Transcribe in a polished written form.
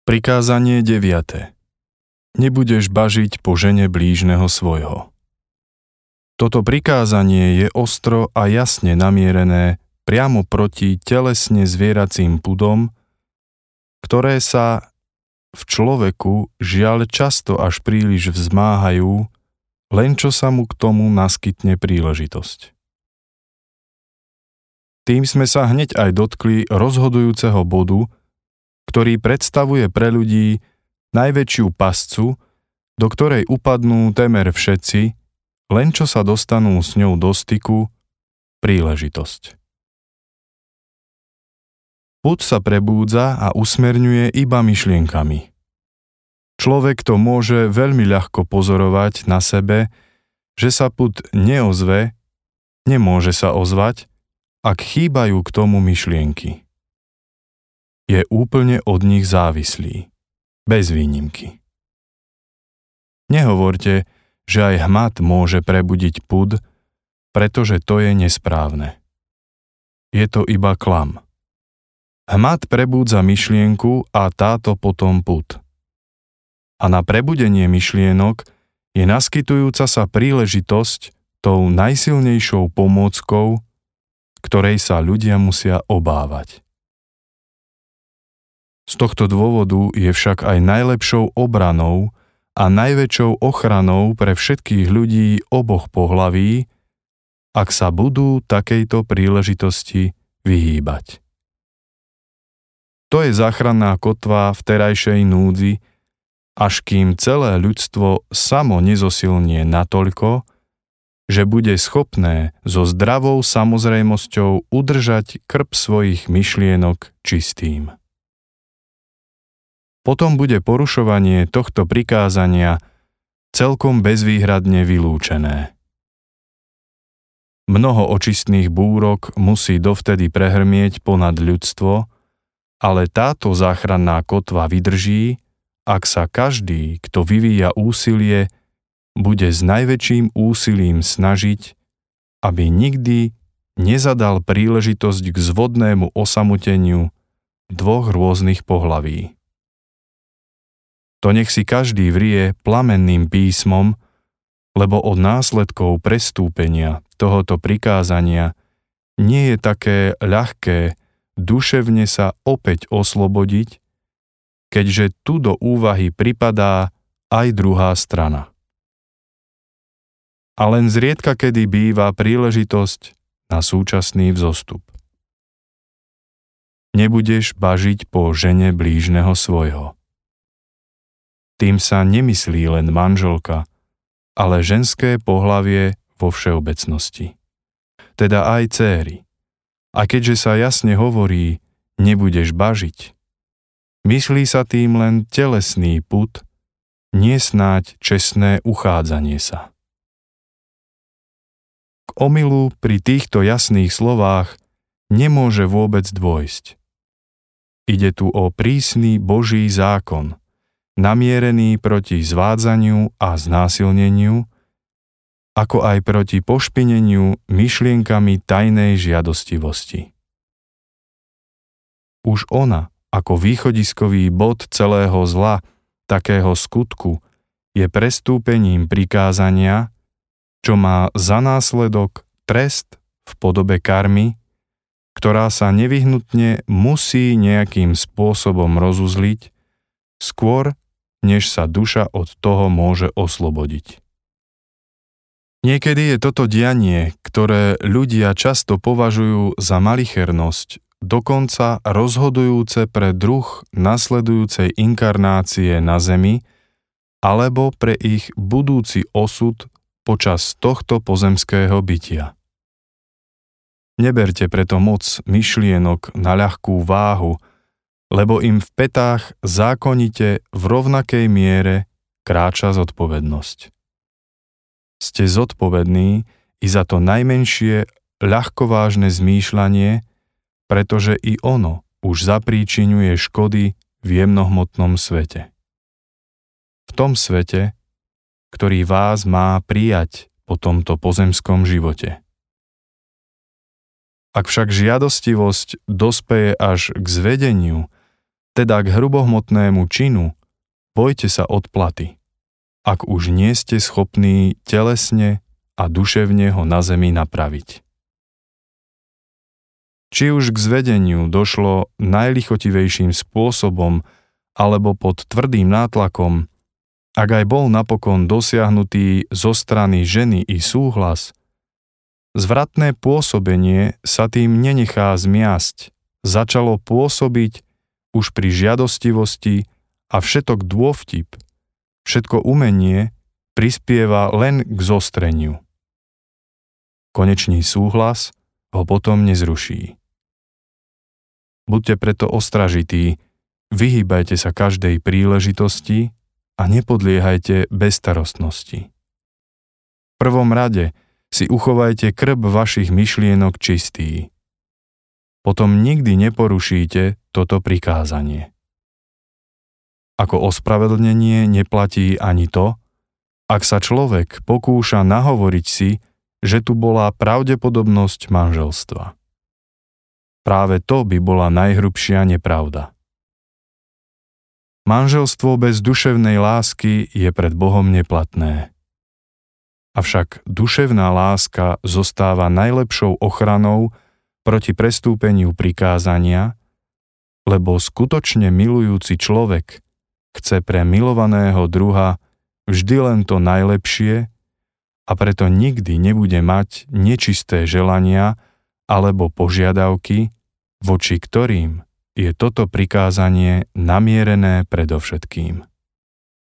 Prikázanie 9. Nebudeš bažiť po žene blížneho svojho. Toto prikázanie je ostro a jasne namierené priamo proti telesne zvieracím pudom, ktoré sa v človeku žiaľ často až príliš vzmáhajú, len čo sa mu k tomu naskytne príležitosť. Tým sme sa hneď aj dotkli rozhodujúceho bodu, ktorý predstavuje pre ľudí najväčšiu pascu, do ktorej upadnú témer všetci, len čo sa dostanú s ňou do styku, príležitosť. Pud sa prebúdza a usmerňuje iba myšlienkami. Človek to môže veľmi ľahko pozorovať na sebe, že sa pud neozve, nemôže sa ozvať, ak chýbajú k tomu myšlienky. Je úplne od nich závislý, bez výnimky. Nehovorte, že aj hmat môže prebudiť pud, pretože to je nesprávne. Je to iba klam. Hmat prebúdza myšlienku a táto potom pud. A na prebudenie myšlienok je naskytujúca sa príležitosť tou najsilnejšou pomôckou, ktorej sa ľudia musia obávať. Z tohto dôvodu je však aj najlepšou obranou a najväčšou ochranou pre všetkých ľudí oboch pohlaví, ak sa budú takejto príležitosti vyhýbať. To je záchranná kotva v terajšej núdzi, až kým celé ľudstvo samo nezosilnie natoľko, že bude schopné so zdravou samozrejmosťou udržať krb svojich myšlienok čistým. Potom bude porušovanie tohto prikázania celkom bezvýhradne vylúčené. Mnoho očistných búrok musí dovtedy prehrmieť ponad ľudstvo, ale táto záchranná kotva vydrží, ak sa každý, kto vyvíja úsilie, bude s najväčším úsilím snažiť, aby nikdy nezadal príležitosť k zvodnému osamoteniu dvoch rôznych pohlaví. To nech si každý vrie plamenným písmom, lebo od následkov prestúpenia tohoto prikázania nie je také ľahké duševne sa opäť oslobodiť, keďže tu do úvahy pripadá aj druhá strana. A len zriedka kedy býva príležitosť na súčasný vzostup. Nebudeš bažiť po žene blížneho svojho. Tým sa nemyslí len manželka, ale ženské pohlavie vo všeobecnosti. Teda aj céry. A keďže sa jasne hovorí, nebudeš bažiť, myslí sa tým len telesný pud, nie snáď čestné uchádzanie sa. K omylu pri týchto jasných slovách nemôže vôbec dôjsť. Ide tu o prísny Boží zákon, namierený proti zvádzaniu a znásilneniu, ako aj proti pošpineniu myšlienkami tajnej žiadostivosti. Už ona, ako východiskový bod celého zla, takého skutku, je prestúpením prikázania, čo má za následok trest v podobe karmy, ktorá sa nevyhnutne musí nejakým spôsobom rozuzliť, skôr než sa duša od toho môže oslobodiť. Niekedy je toto dianie, ktoré ľudia často považujú za malichernosť, dokonca rozhodujúce pre druh nasledujúcej inkarnácie na zemi alebo pre ich budúci osud počas tohto pozemského bytia. Neberte preto moc myšlienok na ľahkú váhu, lebo im v petách zákonite v rovnakej miere kráča zodpovednosť. Ste zodpovední i za to najmenšie ľahkovážne zmýšľanie, pretože i ono už zapríčiňuje škody v jemnohmotnom svete. V tom svete, ktorý vás má prijať po tomto pozemskom živote. Ak však žiadostivosť dospeje až k zvedeniu Teda k hrubohmotnému činu bojte sa odplaty, ak už nie ste schopní telesne a duševne ho na zemi napraviť. Či už k zvedeniu došlo najlichotivejším spôsobom alebo pod tvrdým nátlakom, ak aj bol napokon dosiahnutý zo strany ženy i súhlas, zvratné pôsobenie sa tým nenechá zmiasť, začalo pôsobiť už pri žiadostivosti a všetok dôvtip, všetko umenie prispieva len k zostreniu. Konečný súhlas ho potom nezruší. Buďte preto ostražití, vyhýbajte sa každej príležitosti a nepodliehajte bezstarostnosti. V prvom rade si uchovajte krb vašich myšlienok čistý. Potom nikdy neporušíte toto prikázanie. Ako ospravedlnenie neplatí ani to, ak sa človek pokúša nahovoriť si, že tu bola pravdepodobnosť manželstva. Práve to by bola najhrubšia nepravda. Manželstvo bez duševnej lásky je pred Bohom neplatné. Avšak duševná láska zostáva najlepšou ochranou proti prestúpeniu prikázania, lebo skutočne milujúci človek chce pre milovaného druha vždy len to najlepšie a preto nikdy nebude mať nečisté želania alebo požiadavky, voči ktorým je toto prikázanie namierené predovšetkým.